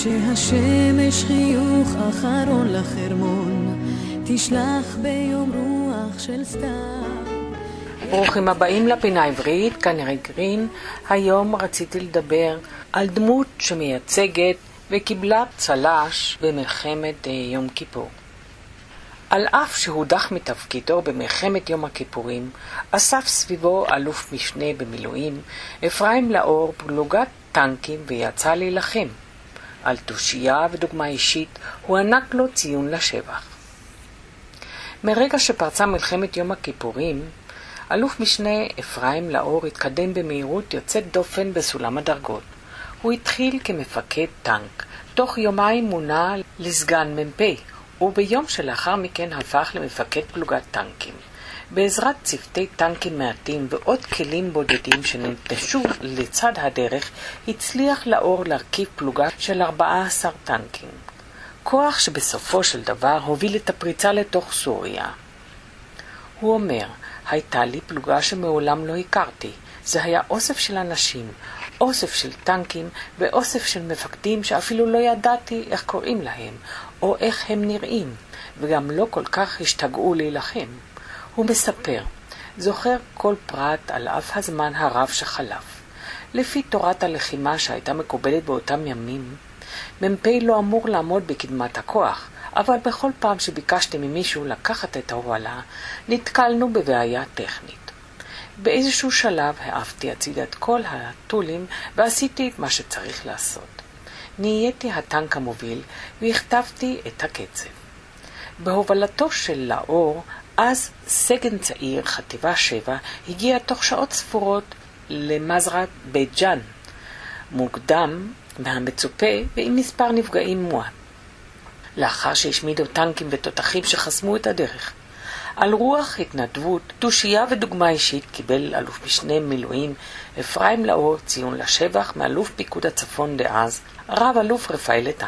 כשהשמש חיוך אחרון לחרמון תשלח ביום רוח של סתיו. ברוכים הבאים לפינה העברית, כאן אריק גרין. היום רציתי לדבר על דמות שמייצגת וקיבלה צל"ש במלחמת יום כיפור. על אף שהודח מתפקידו במלחמת יום הכיפורים, אסף סביבו אלוף משנה במילואים אפרים לאור פלוגת טנקים ויצא להילחם. על תושייה ודוגמה אישית הוא ענק לו ציון לשבח. מרגע שפרצה מלחמת יום הכיפורים, אלוף משנה אפרים לאור התקדם במהירות יוצאת דופן בסולם הדרגות. הוא התחיל כמפקד טנק, תוך יומיים מונה לסגן מ"פ, וביום שלאחר מכן הפך למפקד פלוגת טנקים. בעזרת צוותי טנקים מעטים ועוד כלים בודדים שננטשו לצד הדרך, הצליח לאור להרכיב פלוגה של 14 טנקים. כוח שבסופו של דבר הוביל את הפריצה לתוך סוריה. הוא אומר, הייתה לי פלוגה שמעולם לא הכרתי. זה היה אוסף של אנשים, אוסף של טנקים ואוסף של מפקדים שאפילו לא ידעתי איך קוראים להם או איך הם נראים, וגם לא כל כך השתגעו להילחם. הוא מספר, זוכר כל פרט על אף הזמן הרב שחלף. לפי תורת הלחימה שהייתה מקובלת באותם ימים, מ"פ לא אמור לעמוד בקדמת הכוח, אבל בכל פעם שביקשתי ממישהו לקחת את ההובלה, נתקלנו בבעיה טכנית. באיזשהו שלב העפתי הצידה את כל הטולים ועשיתי את מה שצריך לעשות. נהייתי הטנק המוביל והכתבתי את הקצב. בהובלתו של לאור, אז סגן צעיר חטיבה 7 הגיע תוך שעות ספורות למזרע בית ג'אן, מוקדם מהמצופה ועם מספר נפגעים מועט. לאחר שהשמידו טנקים ותותחים שחסמו את הדרך. על רוח התנדבות, תושייה ודוגמה אישית קיבל אלוף משנה מילואים אפרים לאור ציון לשבח מאלוף פיקוד הצפון דאז, רב אלוף רפאל איתן.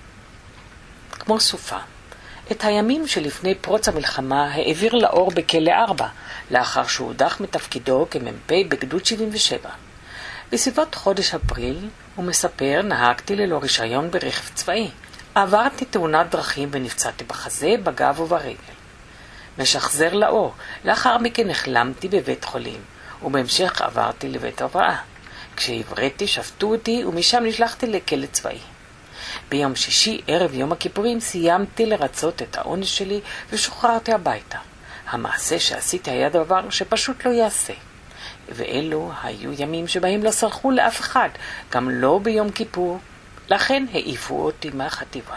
כמו סופה. את הימים שלפני פרוץ המלחמה העביר לאור בכלא 4, לאחר שהוא הודח מתפקידו כמ"פ בגדוד 77. בסביבות חודש אפריל, הוא מספר, נהגתי ללא רישיון ברכב צבאי. עברתי תאונת דרכים ונפצעתי בחזה, בגב וברגל. משחזר לאור, לאחר מכן החלמתי בבית חולים, ובהמשך עברתי לבית הבראה. כשהבראתי שפטו אותי ומשם נשלחתי לכלא צבאי. ביום שישי, ערב יום הכיפורים, סיימתי לרצות את העונש שלי ושוחררתי הביתה. המעשה שעשיתי היה דבר שפשוט לא יעשה. ואלו היו ימים שבהם לא סלחו לאף אחד, גם לא ביום כיפור. לכן העיפו אותי מהחטיבה.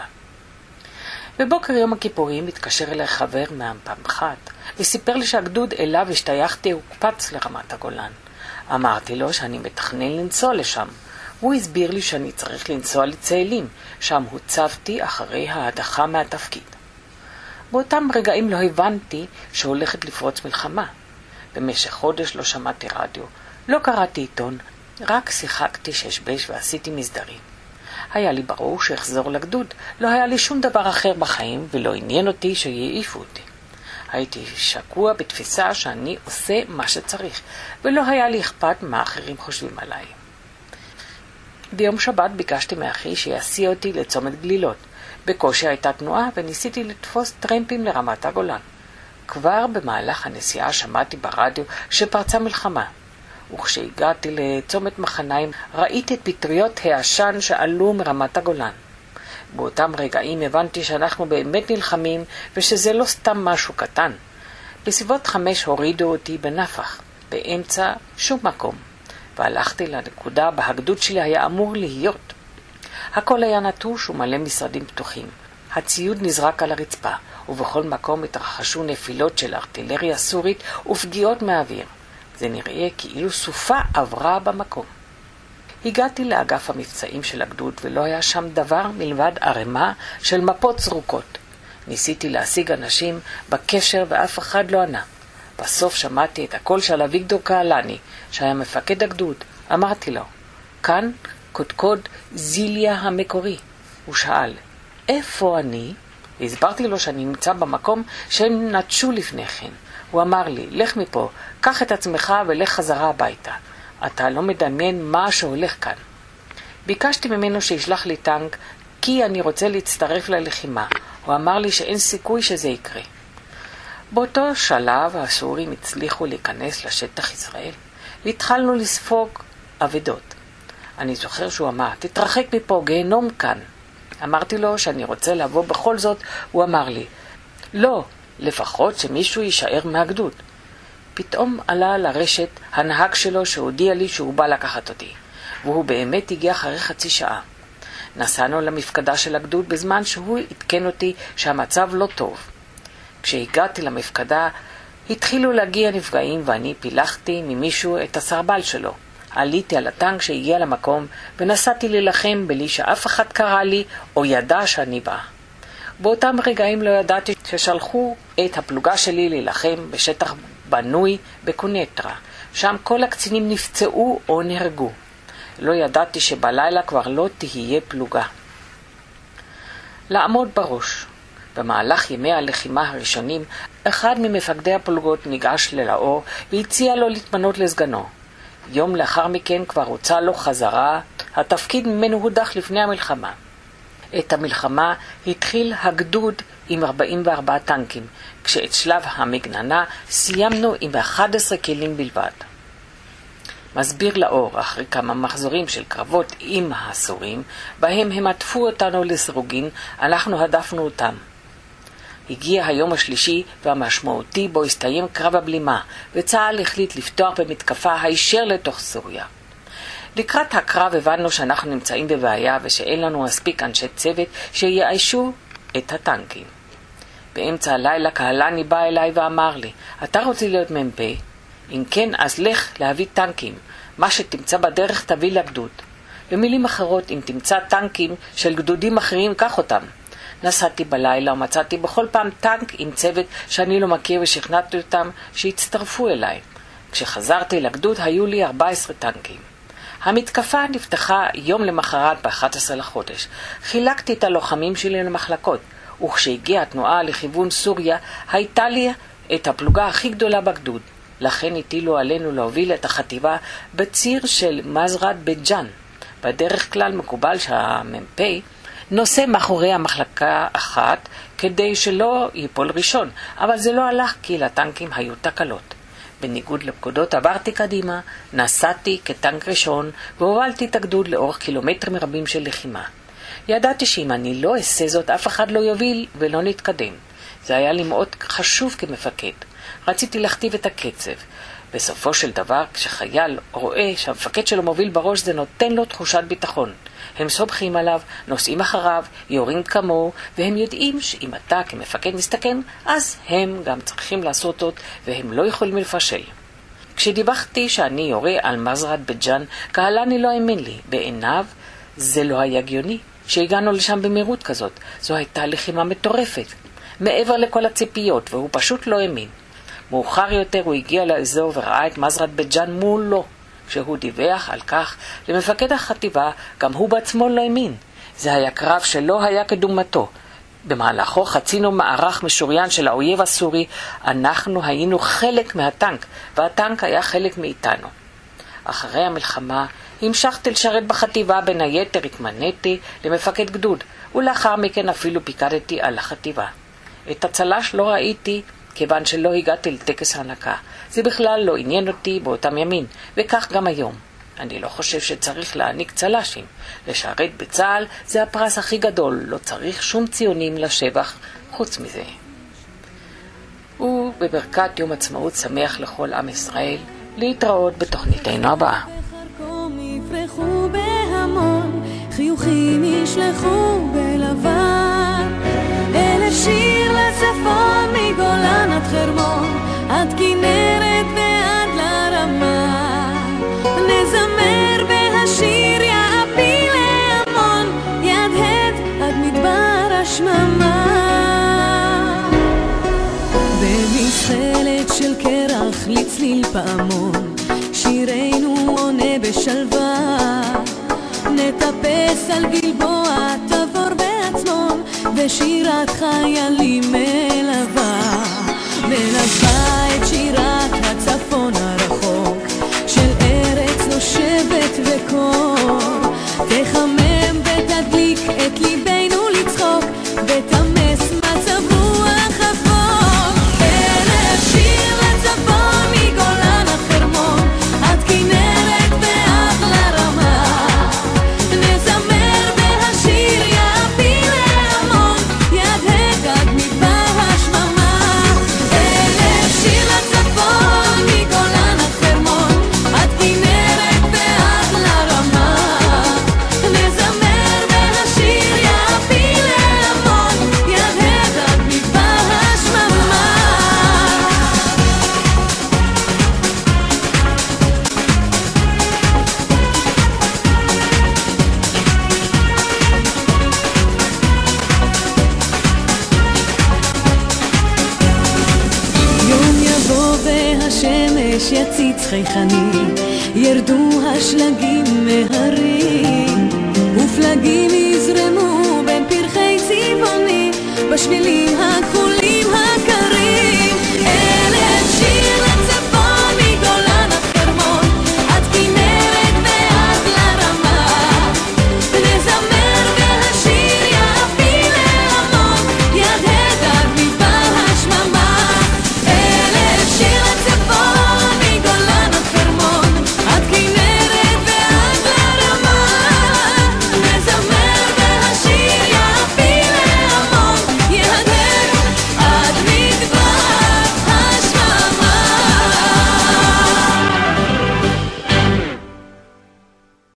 בבוקר יום הכיפורים התקשר אליי חבר מהפמח"ט וסיפר לי שהגדוד אליו השתייכתי הוקפץ לרמת הגולן. אמרתי לו שאני מתכנן לנסוע לשם. הוא הסביר לי שאני צריך לנסוע לצאלים, שם הוצבתי אחרי ההדחה מהתפקיד. באותם רגעים לא הבנתי שהולכת לפרוץ מלחמה. במשך חודש לא שמעתי רדיו, לא קראתי עיתון, רק שיחקתי ששבש ועשיתי מסדרים. היה לי ברור שאחזור לגדוד, לא היה לי שום דבר אחר בחיים ולא עניין אותי שיעיפו אותי. הייתי שקוע בתפיסה שאני עושה מה שצריך, ולא היה לי אכפת מה אחרים חושבים עליי. ביום שבת ביקשתי מאחי שיסיע אותי לצומת גלילות. בקושי הייתה תנועה וניסיתי לתפוס טרמפים לרמת הגולן. כבר במהלך הנסיעה שמעתי ברדיו שפרצה מלחמה. וכשהגעתי לצומת מחניים ראיתי את פטריות העשן שעלו מרמת הגולן. באותם רגעים הבנתי שאנחנו באמת נלחמים ושזה לא סתם משהו קטן. בסביבות 5 הורידו אותי בנפח, באמצע שום מקום, והלכתי לנקודה בה הגדוד שלי היה אמור להיות. הכל היה נטוש ומלא משרדים פתוחים. הציוד נזרק על הרצפה, ובכל מקום התרחשו נפילות של ארטילריה סורית ופגיעות מהאוויר. זה נראה כאילו סופה עברה במקום. הגעתי לאגף המבצעים של הגדוד ולא היה שם דבר מלבד ערימה של מפות זרוקות. ניסיתי להשיג אנשים בקשר ואף אחד לא ענה. בסוף שמעתי את הקול של אביגדור קהלני, שהיה מפקד הגדוד. אמרתי לו, כאן קודקוד זיליה המקורי. הוא שאל, איפה אני? והסברתי לו שאני נמצא במקום שהם נטשו לפני כן. הוא אמר לי, לך מפה, קח את עצמך ולך חזרה הביתה. אתה לא מדמיין מה שהולך כאן. ביקשתי ממנו שישלח לי טנק כי אני רוצה להצטרף ללחימה. הוא אמר לי שאין סיכוי שזה יקרה. באותו שלב הסורים הצליחו להיכנס לשטח ישראל, והתחלנו לספוג אבדות. אני זוכר שהוא אמר, תתרחק מפה, גיהנום כאן. אמרתי לו שאני רוצה לבוא בכל זאת, הוא אמר לי, לא, לפחות שמישהו יישאר מהגדוד. פתאום עלה לרשת הנהג שלו שהודיע לי שהוא בא לקחת אותי, והוא באמת הגיע אחרי חצי שעה. נסענו למפקדה של הגדוד בזמן שהוא התקן אותי שהמצב לא טוב. כשהגעתי למפקדה, התחילו להגיע נפגעים ואני פילחתי ממישהו את הסרבל שלו. עליתי על הטנק שהגיע למקום ונסעתי ללחם בלי שאף אחד קרא לי או ידע שאני בא. באותם רגעים לא ידעתי ששלחו את הפלוגה שלי להילחם בשטח בנוי בקונטרה. שם כל הקצינים נפצעו או נהרגו. לא ידעתי שבלילה כבר לא תהיה פלוגה. לעמוד בראש. במהלך ימי הלחימה הראשונים, אחד ממפקדי הפלוגות ניגש ללאור והציע לו להתמנות לסגנו. יום לאחר מכן כבר הוצא לו חזרה, התפקיד ממנו הודח לפני המלחמה. את המלחמה התחיל הגדוד עם 44 טנקים, כשאת שלב המגננה סיימנו עם 11 כלים בלבד. מסביר לאור, אחרי כמה מחזורים של קרבות עם הסורים, בהם הם עטפו אותנו לסרוגין, אנחנו הדפנו אותם. הגיע היום השלישי והמשמעותי בו הסתיים קרב הבלימה, וצה"ל החליט לפתוח במתקפה הישר לתוך סוריה. לקראת הקרב הבנו שאנחנו נמצאים בבעיה ושאין לנו מספיק אנשי צוות שיאיישו את הטנקים. באמצע הלילה קהלני בא אליי ואמר לי, אתה רוצה להיות מ"פ? אם כן, אז לך להביא טנקים. מה שתמצא בדרך תביא לגדוד. במילים אחרות, אם תמצא טנקים של גדודים אחרים, קח אותם. נסעתי בלילה ומצאתי בכל פעם טנק עם צוות שאני לא מכיר ושכנעתי אותם שהצטרפו אליי. כשחזרתי לגדוד היו לי 14 טנקים. המתקפה נפתחה יום למחרת ב-11 לחודש. חילקתי את הלוחמים שלי למחלקות, וכשהגיעה התנועה לכיוון סוריה, הייתה לי את הפלוגה הכי גדולה בגדוד. לכן הטילו עלינו להוביל את החטיבה בציר של מזרת בית ג'אן. בדרך כלל מקובל שהמ"פ נושא מאחורי המחלקה אחת כדי שלא ייפול ראשון, אבל זה לא הלך כי לטנקים היו תקלות. בניגוד לפקודות עברתי קדימה, נסעתי כטנק ראשון והובלתי את הגדוד לאורך קילומטרים רבים של לחימה. ידעתי שאם אני לא אעשה זאת אף אחד לא יוביל ולא נתקדם. זה היה לי מאוד חשוב כמפקד. רציתי להכתיב את הקצב. בסופו של דבר, כשחייל רואה שהמפקד שלו מוביל בראש, זה נותן לו תחושת ביטחון. הם סומכים עליו, נוסעים אחריו, יורים כמוהו, והם יודעים שאם אתה כמפקד מסתכן, אז הם גם צריכים לעשות זאת, והם לא יכולים לפשל. כשדיווחתי שאני יורה על מזרת בית ג'אן, קהלני לא האמין לי. בעיניו זה לא היה הגיוני שהגענו לשם במהירות כזאת. זו הייתה לחימה מטורפת, מעבר לכל הציפיות, והוא פשוט לא האמין. מאוחר יותר הוא הגיע לאזור וראה את מזרת בית ג'אן מולו. כשהוא דיווח על כך למפקד החטיבה, גם הוא בעצמו לא האמין. זה היה קרב שלא היה כדוגמתו. במהלכו חצינו מערך משוריין של האויב הסורי, אנחנו היינו חלק מהטנק, והטנק היה חלק מאיתנו. אחרי המלחמה המשכתי לשרת בחטיבה, בין היתר התמניתי למפקד גדוד, ולאחר מכן אפילו פיקדתי על החטיבה. את הצל"ש לא ראיתי כיוון שלא הגעתי לטקס ההנקה. זה בכלל לא עניין אותי באותם ימים, וכך גם היום. אני לא חושב שצריך להעניק צל"שים. לשרת בצה"ל זה הפרס הכי גדול, לא צריך שום ציונים לשבח חוץ מזה. ובברכת יום עצמאות שמח לכל עם ישראל, להתראות בתוכניתנו הבאה. יפרחו בהמון, חיוכים ישלחו בלבן, אלף שיר לצפון מגולן עד חרמון, עד כנרת ועד לרמה, נזמר בהשיר יעפי להמון, ידהד עד מדבר השממה. במסחלת של קרח לצליל פעמון, שירנו עונה בשלווה, נטפס על גלבוע תבור בעצמון, ושירת חיילים מלווה, מלווה את שירת הצפון הרחוק, של ארץ נושבת וקור, תחמם ותדליק את ליבנו השמש יציץ חייכני, ירדו השלגים מהרים, ופלגים יזרמו בין פרחי צבעוני, בשבילים